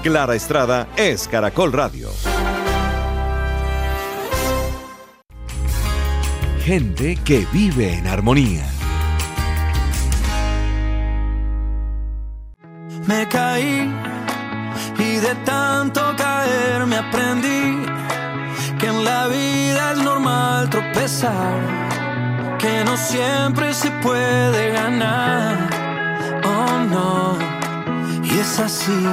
Clara Estrada es Caracol Radio. Gente que vive en armonía. Me caí y de tanto caer me aprendí que en la vida es normal tropezar, que no siempre se puede ganar, oh no, y es así,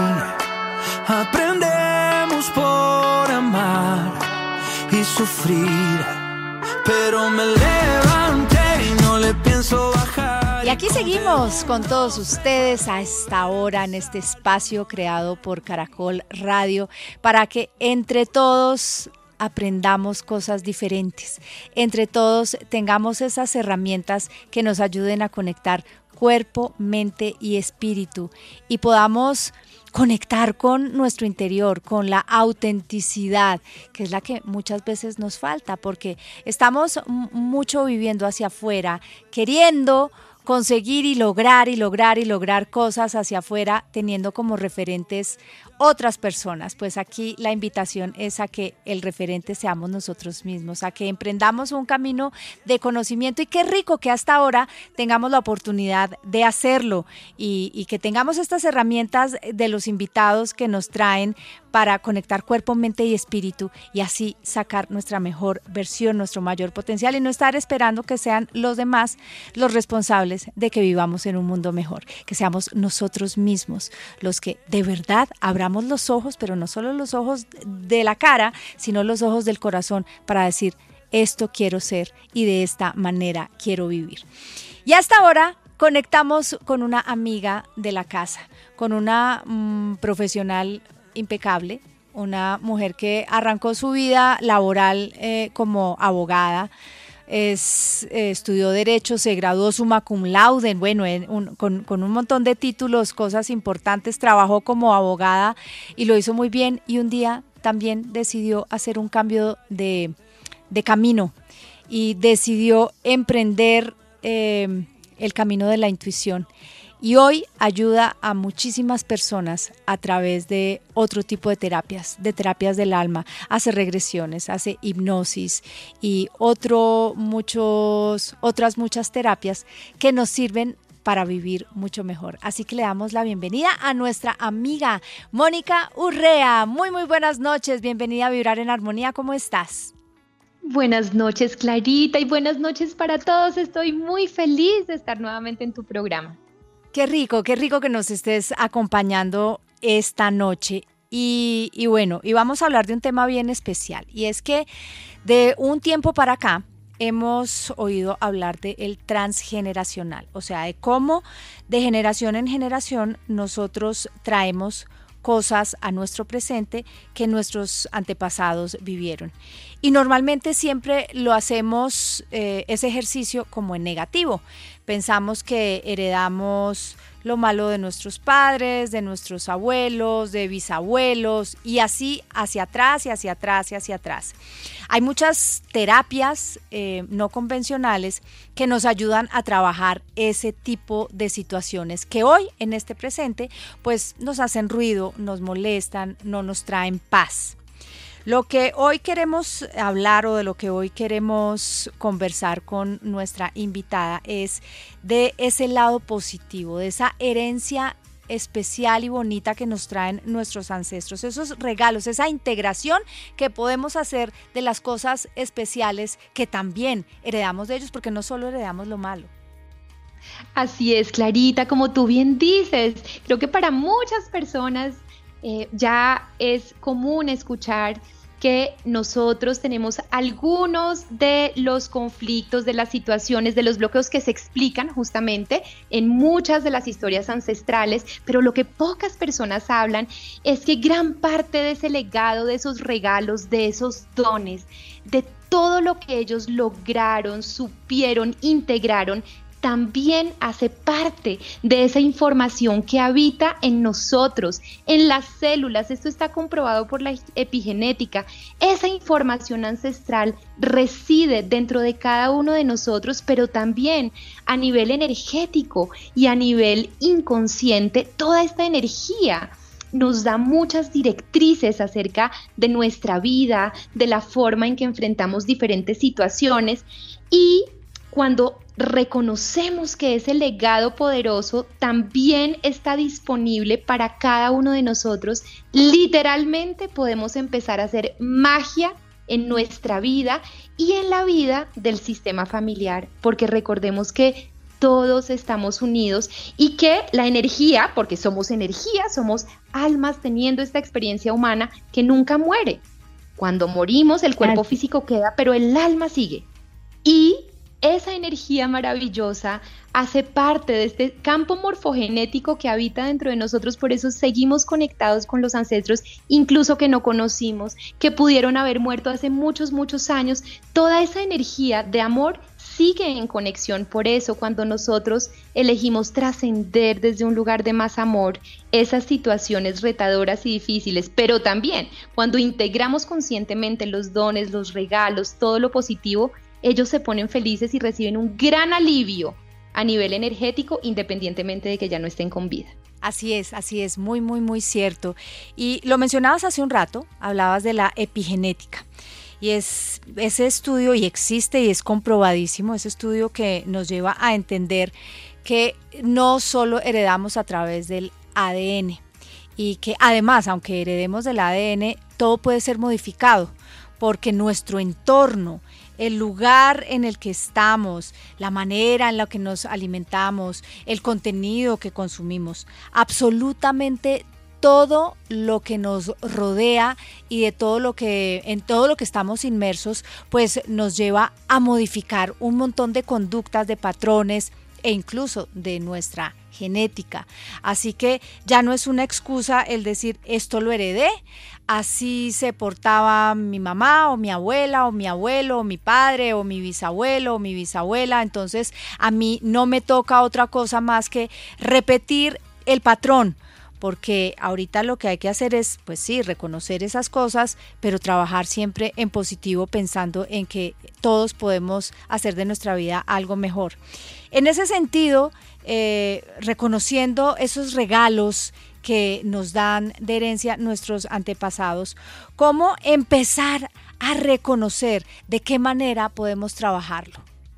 aprendemos por amar y sufrir, pero me levanté y no le pienso bajar. Y aquí seguimos con todos ustedes a esta hora en este espacio creado por Caracol Radio para que entre todos aprendamos cosas diferentes, entre todos tengamos esas herramientas que nos ayuden a conectar cuerpo, mente y espíritu y podamos conectar con nuestro interior, con la autenticidad, que es la que muchas veces nos falta, porque estamos mucho viviendo hacia afuera, queriendo conseguir y lograr cosas hacia afuera, teniendo como referentes otras personas. Pues aquí la invitación es a que el referente seamos nosotros mismos, a que emprendamos un camino de conocimiento y qué rico que hasta ahora tengamos la oportunidad de hacerlo y que tengamos estas herramientas de los invitados que nos traen para conectar cuerpo, mente y espíritu y así sacar nuestra mejor versión, nuestro mayor potencial y no estar esperando que sean los demás los responsables de que vivamos en un mundo mejor, que seamos nosotros mismos los que de verdad abramos los ojos, pero no solo los ojos de la cara, sino los ojos del corazón para decir, esto quiero ser y de esta manera quiero vivir. Y hasta ahora conectamos con una amiga de la casa, con una profesional impecable, una mujer que arrancó su vida laboral como abogada, estudió Derecho, se graduó summa cum laude, bueno, con un montón de títulos, cosas importantes, trabajó como abogada y lo hizo muy bien y un día también decidió hacer un cambio de camino y decidió emprender el camino de la intuición. Y hoy ayuda a muchísimas personas a través de otro tipo de terapias del alma, hace regresiones, hace hipnosis y otras muchas terapias que nos sirven para vivir mucho mejor. Así que le damos la bienvenida a nuestra amiga Mónica Urrea. Muy buenas noches, bienvenida a Vibrar en Armonía, ¿cómo estás? Buenas noches, Clarita, y buenas noches para todos. Estoy muy feliz de estar nuevamente en tu programa. Qué rico que nos estés acompañando esta noche y bueno, y vamos a hablar de un tema bien especial y es que de un tiempo para acá hemos oído hablar del transgeneracional, o sea, de cómo de generación en generación nosotros traemos cosas a nuestro presente que nuestros antepasados vivieron. Y normalmente siempre lo hacemos ese ejercicio como en negativo. Pensamos que heredamos lo malo de nuestros padres, de nuestros abuelos, de bisabuelos y así hacia atrás y hacia atrás y hacia atrás. Hay muchas terapias no convencionales que nos ayudan a trabajar ese tipo de situaciones que hoy en este presente pues nos hacen ruido, nos molestan, no nos traen paz. Lo que hoy queremos hablar o de lo que hoy queremos conversar con nuestra invitada es de ese lado positivo, de esa herencia especial y bonita que nos traen nuestros ancestros, esos regalos, esa integración que podemos hacer de las cosas especiales que también heredamos de ellos, porque no solo heredamos lo malo. Así es, Clarita, como tú bien dices, creo que para muchas personas ya es común escuchar que nosotros tenemos algunos de los conflictos, de las situaciones, de los bloqueos que se explican justamente en muchas de las historias ancestrales, pero lo que pocas personas hablan es que gran parte de ese legado, de esos regalos, de esos dones, de todo lo que ellos lograron, supieron, integraron, también hace parte de esa información que habita en nosotros, en las células. Esto está comprobado por la epigenética. Esa información ancestral reside dentro de cada uno de nosotros, pero también a nivel energético y a nivel inconsciente, toda esta energía nos da muchas directrices acerca de nuestra vida, de la forma en que enfrentamos diferentes situaciones, y cuando reconocemos que ese legado poderoso también está disponible para cada uno de nosotros, literalmente podemos empezar a hacer magia en nuestra vida y en la vida del sistema familiar, porque recordemos que todos estamos unidos y que la energía, porque somos energía, somos almas teniendo esta experiencia humana que nunca muere. Cuando morimos, el cuerpo físico queda, pero el alma sigue. Y esa energía maravillosa hace parte de este campo morfogenético que habita dentro de nosotros, por eso seguimos conectados con los ancestros, incluso que no conocimos, que pudieron haber muerto hace muchos, muchos años. Toda esa energía de amor sigue en conexión. Por eso, cuando nosotros elegimos trascender desde un lugar de más amor esas situaciones retadoras y difíciles, pero también cuando integramos conscientemente los dones, los regalos, todo lo positivo, ellos se ponen felices y reciben un gran alivio a nivel energético, independientemente de que ya no estén con vida. Así es, muy, muy, muy cierto. Y lo mencionabas hace un rato, hablabas de la epigenética. Y es ese estudio, y existe y es comprobadísimo, ese estudio que nos lleva a entender que no solo heredamos a través del ADN, y que además, aunque heredemos del ADN, todo puede ser modificado, porque nuestro entorno, el lugar en el que estamos, la manera en la que nos alimentamos, el contenido que consumimos, absolutamente todo lo que nos rodea y en todo lo que estamos inmersos, pues nos lleva a modificar un montón de conductas, de patrones e incluso de nuestra genética. Así que ya no es una excusa el decir esto lo heredé, así se portaba mi mamá o mi abuela o mi abuelo o mi padre o mi bisabuelo o mi bisabuela, entonces a mí no me toca otra cosa más que repetir el patrón. Porque ahorita lo que hay que hacer es, pues sí, reconocer esas cosas, pero trabajar siempre en positivo, pensando en que todos podemos hacer de nuestra vida algo mejor. En ese sentido, reconociendo esos regalos que nos dan de herencia nuestros antepasados, ¿cómo empezar a reconocer de qué manera podemos trabajarlo?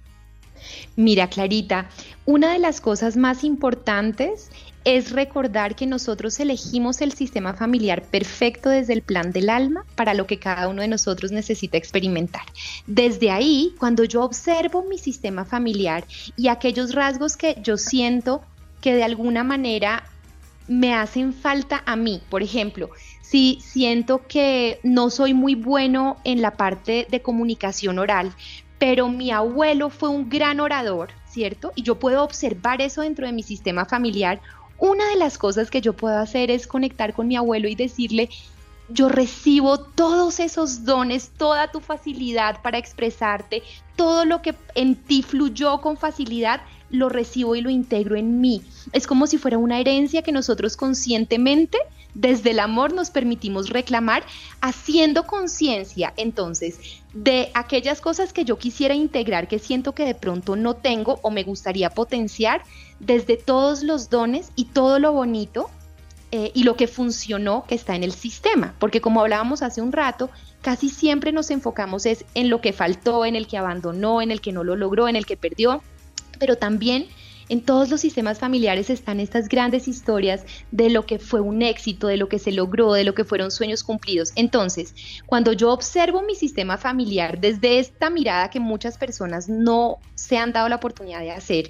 Mira, Clarita, una de las cosas más importantes es recordar que nosotros elegimos el sistema familiar perfecto desde el plan del alma para lo que cada uno de nosotros necesita experimentar. Desde ahí, cuando yo observo mi sistema familiar y aquellos rasgos que yo siento que de alguna manera me hacen falta a mí, por ejemplo, si siento que no soy muy bueno en la parte de comunicación oral, pero mi abuelo fue un gran orador, ¿cierto? Y yo puedo observar eso dentro de mi sistema familiar. Una de las cosas que yo puedo hacer es conectar con mi abuelo y decirle: yo recibo todos esos dones, toda tu facilidad para expresarte, todo lo que en ti fluyó con facilidad, lo recibo y lo integro en mí. Es como si fuera una herencia que nosotros conscientemente, desde el amor, nos permitimos reclamar, haciendo conciencia entonces de aquellas cosas que yo quisiera integrar, que siento que de pronto no tengo o me gustaría potenciar, desde todos los dones y todo lo bonito y lo que funcionó que está en el sistema, porque como hablábamos hace un rato, casi siempre nos enfocamos es en lo que faltó, en el que abandonó, en el que no lo logró, en el que perdió, pero también en todos los sistemas familiares están estas grandes historias de lo que fue un éxito, de lo que se logró, de lo que fueron sueños cumplidos. Entonces, cuando yo observo mi sistema familiar desde esta mirada que muchas personas no se han dado la oportunidad de hacer,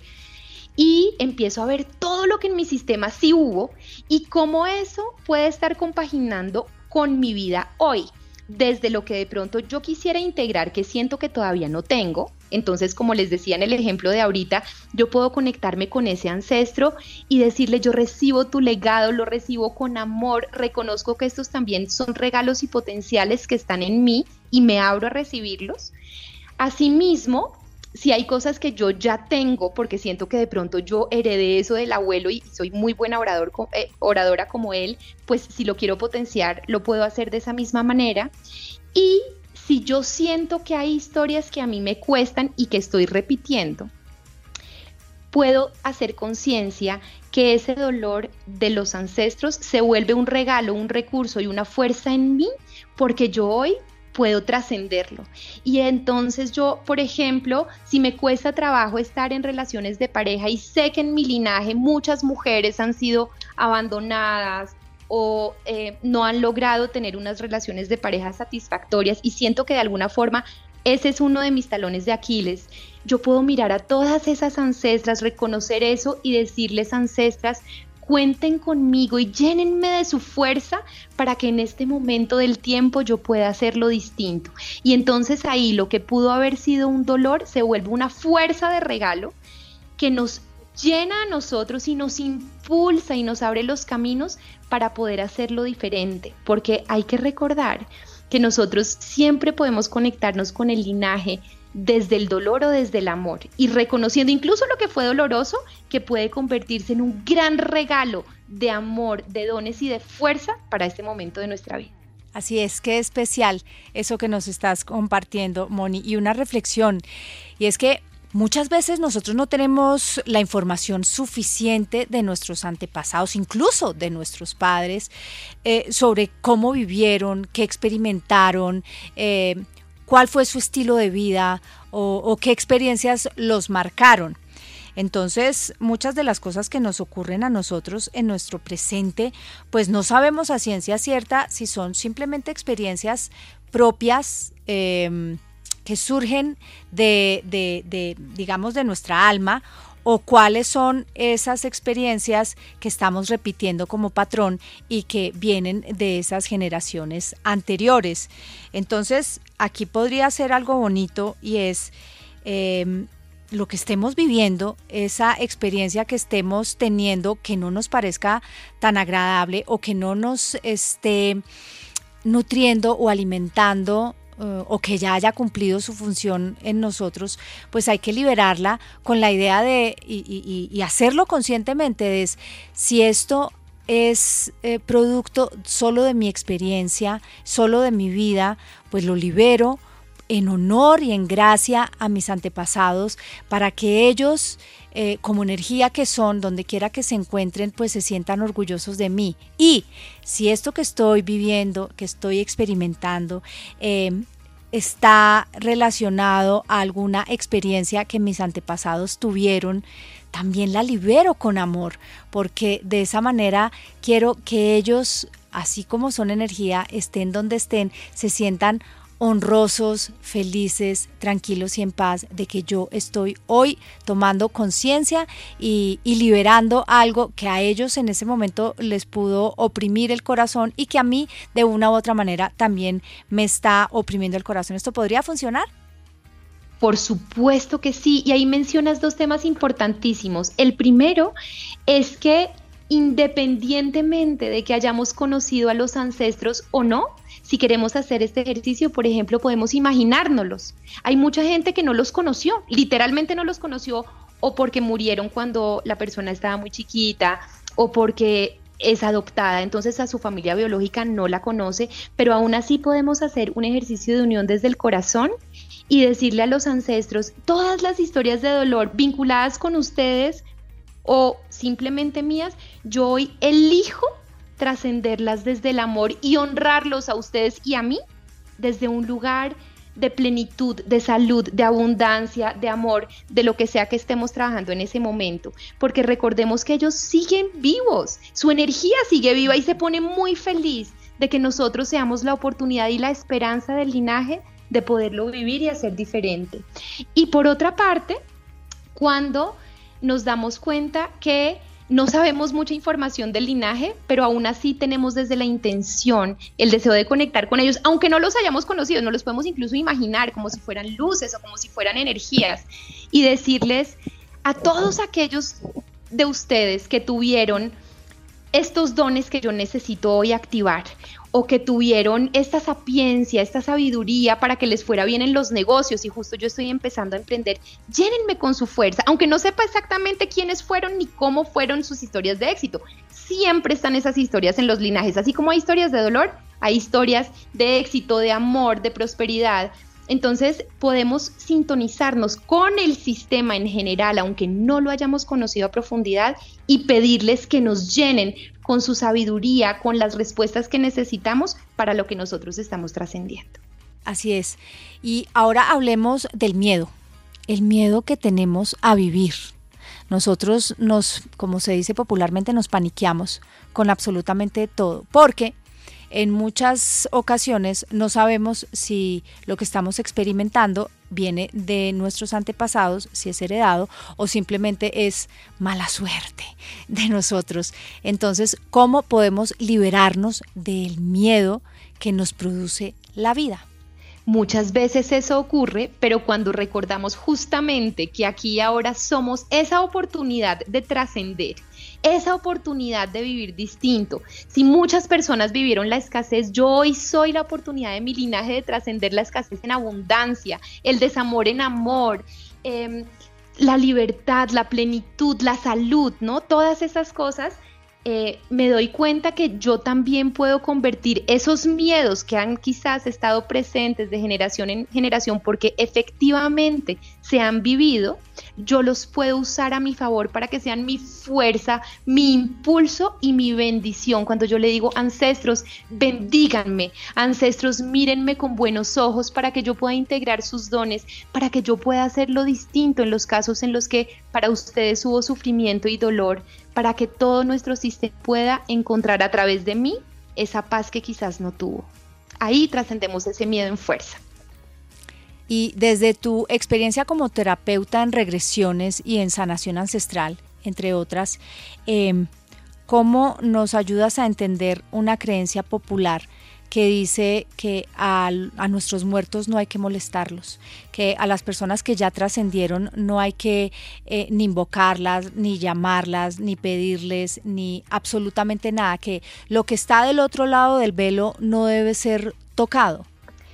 y empiezo a ver todo lo que en mi sistema sí hubo y cómo eso puede estar compaginando con mi vida hoy, desde lo que de pronto yo quisiera integrar que siento que todavía no tengo. Entonces, como les decía en el ejemplo de ahorita, yo puedo conectarme con ese ancestro y decirle: yo recibo tu legado, lo recibo con amor, reconozco que estos también son regalos y potenciales que están en mí y me abro a recibirlos. Asimismo, si hay cosas que yo ya tengo, porque siento que de pronto yo heredé eso del abuelo y soy muy buena oradora como él, pues si lo quiero potenciar, lo puedo hacer de esa misma manera. Y si yo siento que hay historias que a mí me cuestan y que estoy repitiendo, puedo hacer conciencia que ese dolor de los ancestros se vuelve un regalo, un recurso y una fuerza en mí, porque yo hoy puedo trascenderlo. Y entonces yo, por ejemplo, si me cuesta trabajo estar en relaciones de pareja y sé que en mi linaje muchas mujeres han sido abandonadas o no han logrado tener unas relaciones de pareja satisfactorias, y siento que de alguna forma ese es uno de mis talones de Aquiles, yo puedo mirar a todas esas ancestras, reconocer eso y decirles: ancestras, cuenten conmigo y llénenme de su fuerza para que en este momento del tiempo yo pueda hacerlo distinto. Y entonces ahí lo que pudo haber sido un dolor se vuelve una fuerza de regalo que nos llena a nosotros y nos impulsa y nos abre los caminos para poder hacerlo diferente, porque hay que recordar que nosotros siempre podemos conectarnos con el linaje desde el dolor o desde el amor, y reconociendo incluso lo que fue doloroso, que puede convertirse en un gran regalo de amor, de dones y de fuerza para este momento de nuestra vida. Así es, qué especial eso que nos estás compartiendo, Moni, y una reflexión, y es que muchas veces nosotros no tenemos la información suficiente de nuestros antepasados, incluso de nuestros padres, sobre cómo vivieron, qué experimentaron, cuál fue su estilo de vida o qué experiencias los marcaron. Entonces, muchas de las cosas que nos ocurren a nosotros en nuestro presente, pues no sabemos a ciencia cierta si son simplemente experiencias propias, que surgen digamos, de nuestra alma, o cuáles son esas experiencias que estamos repitiendo como patrón y que vienen de esas generaciones anteriores. Entonces, aquí podría ser algo bonito, y es lo que estemos viviendo, esa experiencia que estemos teniendo que no nos parezca tan agradable o que no nos esté nutriendo o alimentando, o que ya haya cumplido su función en nosotros, pues hay que liberarla con la idea de, y hacerlo conscientemente, es si esto es producto solo de mi experiencia, solo de mi vida, pues lo libero en honor y en gracia a mis antepasados, para que ellos, como energía que son, donde quiera que se encuentren, pues se sientan orgullosos de mí. Y si esto que estoy viviendo, que estoy experimentando, está relacionado a alguna experiencia que mis antepasados tuvieron, también la libero con amor, porque de esa manera quiero que ellos, así como son energía, estén donde estén, se sientan honrosos, felices, tranquilos y en paz de que yo estoy hoy tomando conciencia y liberando algo que a ellos en ese momento les pudo oprimir el corazón y que a mí de una u otra manera también me está oprimiendo el corazón. ¿Esto podría funcionar? Por supuesto que sí, y ahí mencionas dos temas importantísimos. El primero es que independientemente de que hayamos conocido a los ancestros o no, si queremos hacer este ejercicio, por ejemplo, podemos imaginárnoslos. Hay mucha gente que no los conoció, literalmente no los conoció, o porque murieron cuando la persona estaba muy chiquita, o porque es adoptada, entonces a su familia biológica no la conoce, pero aún así podemos hacer un ejercicio de unión desde el corazón y decirle a los ancestros todas las historias de dolor vinculadas con ustedes o simplemente mías, yo hoy elijo trascenderlas desde el amor y honrarlos a ustedes y a mí desde un lugar de plenitud, de salud, de abundancia, de amor, de lo que sea que estemos trabajando en ese momento, porque recordemos que ellos siguen vivos, su energía sigue viva y se pone muy feliz de que nosotros seamos la oportunidad y la esperanza del linaje de poderlo vivir y hacer diferente. Y por otra parte, cuando nos damos cuenta que no sabemos mucha información del linaje, pero aún así tenemos desde la intención, el deseo de conectar con ellos, aunque no los hayamos conocido, no los podemos incluso imaginar como si fueran luces o como si fueran energías, y decirles a todos aquellos de ustedes que tuvieron estos dones que yo necesito hoy activar, o que tuvieron esta sapiencia, esta sabiduría para que les fuera bien en los negocios y justo yo estoy empezando a emprender, llénenme con su fuerza, aunque no sepa exactamente quiénes fueron ni cómo fueron sus historias de éxito. Siempre están esas historias en los linajes, así como hay historias de dolor, hay historias de éxito, de amor, de prosperidad, Entonces podemos sintonizarnos con el sistema en general, aunque no lo hayamos conocido a profundidad, y pedirles que nos llenen con su sabiduría, con las respuestas que necesitamos para lo que nosotros estamos trascendiendo. Así es. Y ahora hablemos del miedo, el miedo que tenemos a vivir. Nosotros como se dice popularmente, nos paniqueamos con absolutamente todo, porque en muchas ocasiones no sabemos si lo que estamos experimentando viene de nuestros antepasados, si es heredado o simplemente es mala suerte de nosotros. Entonces, ¿cómo podemos liberarnos del miedo que nos produce la vida? Muchas veces eso ocurre, pero cuando recordamos justamente que aquí y ahora somos esa oportunidad de trascender, esa oportunidad de vivir distinto. Si muchas personas vivieron la escasez, yo hoy soy la oportunidad de mi linaje de trascender la escasez en abundancia, el desamor en amor, la libertad, la plenitud, la salud, ¿no? Todas esas cosas. Me doy cuenta que yo también puedo convertir esos miedos que han quizás estado presentes de generación en generación porque efectivamente se han vivido, yo los puedo usar a mi favor para que sean mi fuerza, mi impulso y mi bendición. Cuando yo le digo, ancestros, bendíganme, ancestros, mírenme con buenos ojos para que yo pueda integrar sus dones, para que yo pueda hacerlo distinto en los casos en los que para ustedes hubo sufrimiento y dolor, para que todo nuestro sistema pueda encontrar a través de mí esa paz que quizás no tuvo. Ahí trascendemos ese miedo en fuerza. Y desde tu experiencia como terapeuta en regresiones y en sanación ancestral, entre otras, ¿cómo nos ayudas a entender una creencia popular que dice que a nuestros muertos no hay que molestarlos, que a las personas que ya trascendieron no hay que ni invocarlas, ni llamarlas, ni pedirles, ni absolutamente nada, que lo que está del otro lado del velo no debe ser tocado?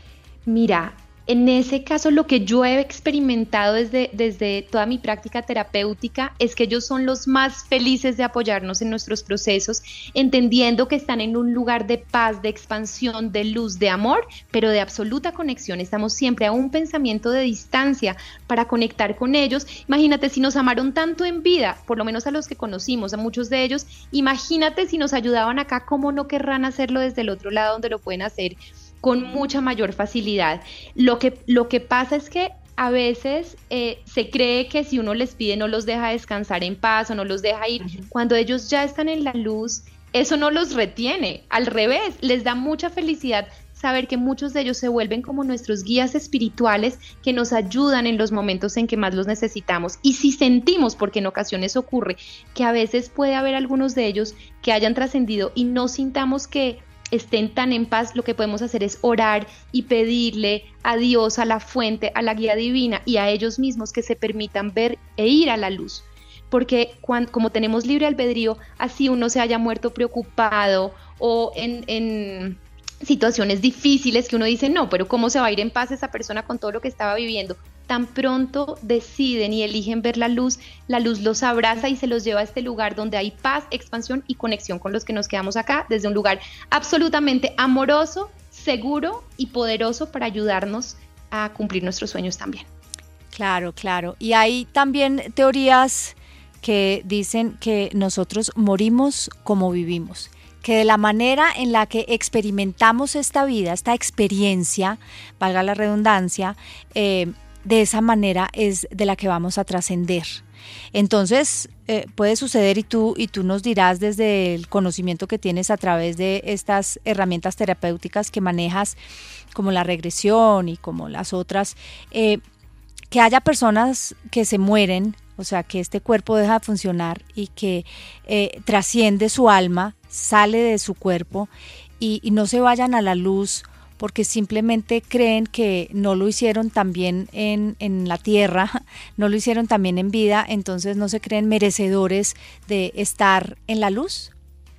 Mira, en ese caso lo que yo he experimentado desde toda mi práctica terapéutica es que ellos son los más felices de apoyarnos en nuestros procesos, entendiendo que están en un lugar de paz, de expansión, de luz, de amor, pero de absoluta conexión. Estamos siempre a un pensamiento de distancia para conectar con ellos. Imagínate si nos amaron tanto en vida, por lo menos a los que conocimos, a muchos de ellos, imagínate si nos ayudaban acá, ¿cómo no querrán hacerlo desde el otro lado donde lo pueden hacer con mucha mayor facilidad? Lo que pasa es que a veces se cree que si uno les pide no los deja descansar en paz o no los deja ir. Cuando ellos ya están en la luz, eso no los retiene, al revés, les da mucha felicidad saber que muchos de ellos se vuelven como nuestros guías espirituales que nos ayudan en los momentos en que más los necesitamos. Y si sentimos, porque en ocasiones ocurre, que a veces puede haber algunos de ellos que hayan trascendido y no sintamos que estén tan en paz, lo que podemos hacer es orar y pedirle a Dios, a la fuente, a la guía divina y a ellos mismos que se permitan ver e ir a la luz. Porque como tenemos libre albedrío, así uno se haya muerto preocupado o en situaciones difíciles que uno dice, no, pero ¿cómo se va a ir en paz esa persona con todo lo que estaba viviendo? Tan pronto deciden y eligen ver la luz los abraza y se los lleva a este lugar donde hay paz, expansión y conexión con los que nos quedamos acá, desde un lugar absolutamente amoroso, seguro y poderoso para ayudarnos a cumplir nuestros sueños también. Claro, claro. Y hay también teorías que dicen que nosotros morimos como vivimos, que de la manera en la que experimentamos esta vida, esta experiencia, valga la redundancia, de esa manera es de la que vamos a trascender. Entonces puede suceder y tú nos dirás desde el conocimiento que tienes a través de estas herramientas terapéuticas que manejas, como la regresión y como las otras, que haya personas que se mueren, o sea, que este cuerpo deja de funcionar y que trasciende su alma, sale de su cuerpo y no se vayan a la luz porque simplemente creen que no lo hicieron también en la tierra, no lo hicieron también en vida, entonces no se creen merecedores de estar en la luz.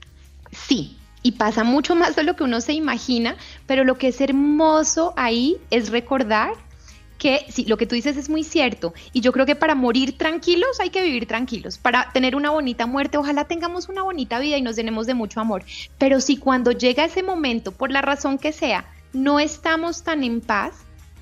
Sí, y pasa mucho más de lo que uno se imagina, pero lo que es hermoso ahí es recordar que sí, lo que tú dices es muy cierto, y yo creo que para morir tranquilos hay que vivir tranquilos, para tener una bonita muerte, ojalá tengamos una bonita vida y nos llenemos de mucho amor, pero si cuando llega ese momento, por la razón que sea, no estamos tan en paz,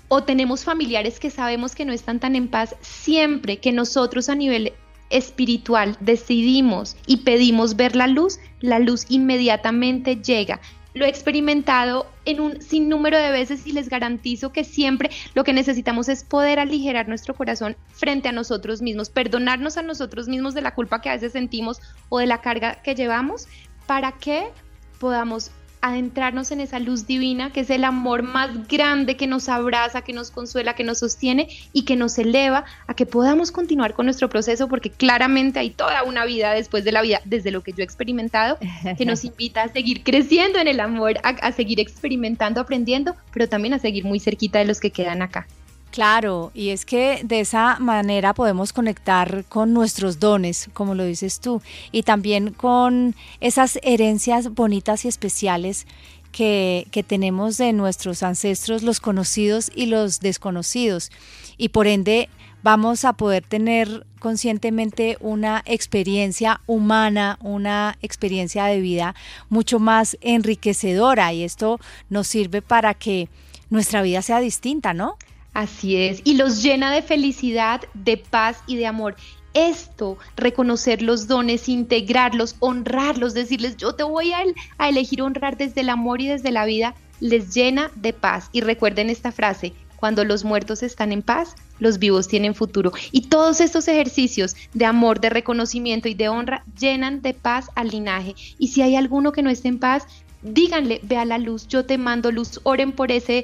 o tenemos familiares que sabemos que no están tan en paz, siempre que nosotros a nivel espiritual decidimos y pedimos ver la luz inmediatamente llega. Lo he experimentado en un sinnúmero de veces y les garantizo que siempre lo que necesitamos es poder aligerar nuestro corazón frente a nosotros mismos, perdonarnos a nosotros mismos de la culpa que a veces sentimos o de la carga que llevamos, para que podamos adentrarnos en esa luz divina, que es el amor más grande que nos abraza, que nos consuela, que nos sostiene y que nos eleva a que podamos continuar con nuestro proceso, porque claramente hay toda una vida después de la vida, desde lo que yo he experimentado, que nos invita a seguir creciendo en el amor, a seguir experimentando, aprendiendo, pero también a seguir muy cerquita de los que quedan acá. Claro, y es que de esa manera podemos conectar con nuestros dones, como lo dices tú, y también con esas herencias bonitas y especiales que tenemos de nuestros ancestros, los conocidos y los desconocidos, y por ende vamos a poder tener conscientemente una experiencia humana, una experiencia de vida mucho más enriquecedora, y esto nos sirve para que nuestra vida sea distinta, ¿no? Así es, y los llena de felicidad, de paz y de amor. Esto, reconocer los dones, integrarlos, honrarlos, decirles yo te voy a elegir honrar desde el amor y desde la vida, les llena de paz. Y recuerden esta frase: cuando los muertos están en paz, los vivos tienen futuro. Y todos estos ejercicios de amor, de reconocimiento y de honra llenan de paz al linaje. Y si hay alguno que no esté en paz, díganle, ve a la luz, yo te mando luz, oren por ese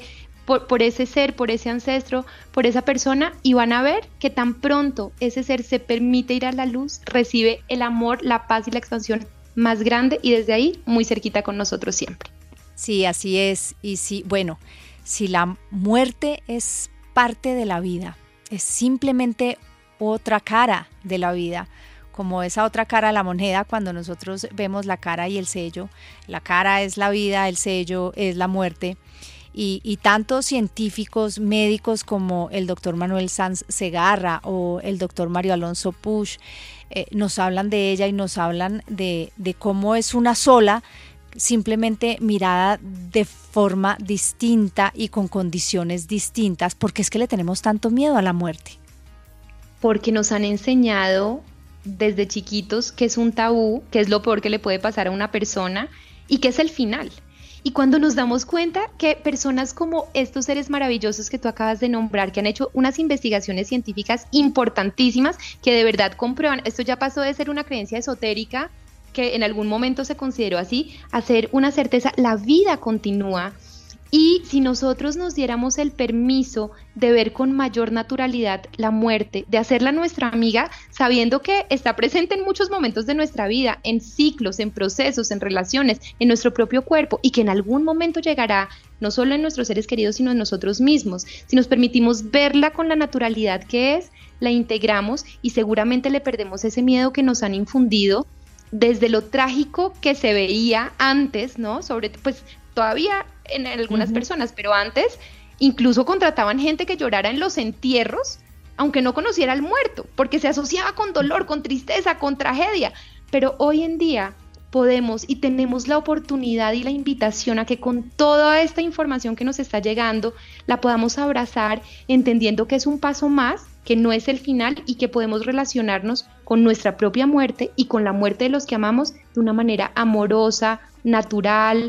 ser, por ese ancestro, por esa persona, y van a ver que tan pronto ese ser se permite ir a la luz, recibe el amor, la paz y la expansión más grande, y desde ahí muy cerquita con nosotros siempre. Sí, así es. Y sí, bueno, si la muerte es parte de la vida, es simplemente otra cara de la vida, como esa otra cara de la moneda cuando nosotros vemos la cara y el sello. La cara es la vida, el sello es la muerte. Y tantos científicos, médicos como el doctor Manuel Sanz Segarra o el doctor Mario Alonso Puig nos hablan de ella y nos hablan de cómo es una sola, simplemente mirada de forma distinta y con condiciones distintas. ¿Por qué es que le tenemos tanto miedo a la muerte? Porque nos han enseñado desde chiquitos que es un tabú, que es lo peor que le puede pasar a una persona y que es el final. Y cuando nos damos cuenta que personas como estos seres maravillosos que tú acabas de nombrar, que han hecho unas investigaciones científicas importantísimas que de verdad comprueban, esto ya pasó de ser una creencia esotérica que en algún momento se consideró así, a ser una certeza, la vida continúa. Y si nosotros nos diéramos el permiso de ver con mayor naturalidad la muerte, de hacerla nuestra amiga, sabiendo que está presente en muchos momentos de nuestra vida, en ciclos, en procesos, en relaciones, en nuestro propio cuerpo, y que en algún momento llegará, no solo en nuestros seres queridos, sino en nosotros mismos. Si nos permitimos verla con la naturalidad que es, la integramos y seguramente le perdemos ese miedo que nos han infundido desde lo trágico que se veía antes, ¿no? Sobre, pues todavía en algunas personas, pero antes incluso contrataban gente que llorara en los entierros, aunque no conociera al muerto, porque se asociaba con dolor, con tristeza, con tragedia. Pero hoy en día podemos y tenemos la oportunidad y la invitación a que con toda esta información que nos está llegando, la podamos abrazar, entendiendo que es un paso más, que no es el final y que podemos relacionarnos con nuestra propia muerte y con la muerte de los que amamos de una manera amorosa, natural,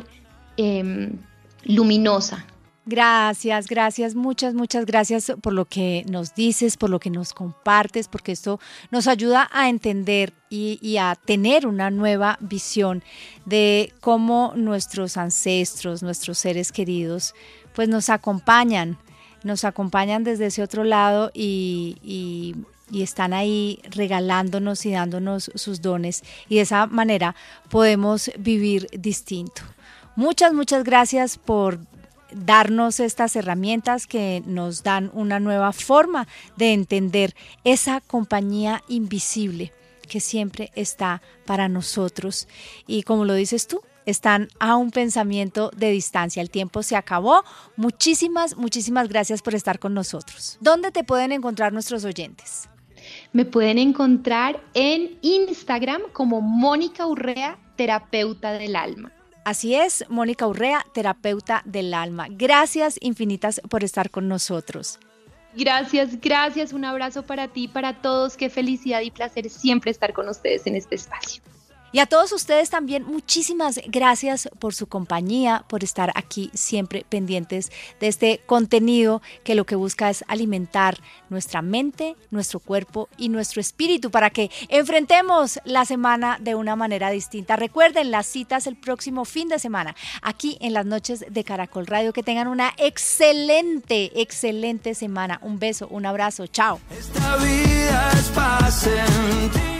luminosa. Gracias, muchas gracias por lo que nos dices, por lo que nos compartes, porque esto nos ayuda a entender y a tener una nueva visión de cómo nuestros ancestros, nuestros seres queridos, pues nos acompañan desde ese otro lado y están ahí regalándonos y dándonos sus dones, y de esa manera podemos vivir distinto. Muchas gracias por darnos estas herramientas que nos dan una nueva forma de entender esa compañía invisible que siempre está para nosotros. Y como lo dices tú, están a un pensamiento de distancia. El tiempo se acabó. Muchísimas gracias por estar con nosotros. ¿Dónde te pueden encontrar nuestros oyentes? Me pueden encontrar en Instagram como Mónica Urrea, terapeuta del alma. Así es, Mónica Urrea, terapeuta del alma. Gracias infinitas por estar con nosotros. Gracias, un abrazo para ti, para todos, qué felicidad y placer siempre estar con ustedes en este espacio. Y a todos ustedes también, muchísimas gracias por su compañía, por estar aquí siempre pendientes de este contenido que lo que busca es alimentar nuestra mente, nuestro cuerpo y nuestro espíritu para que enfrentemos la semana de una manera distinta. Recuerden las citas el próximo fin de semana aquí en las noches de Caracol Radio. Que tengan una excelente semana. Un beso, un abrazo, chao. Esta vida es paz en ti.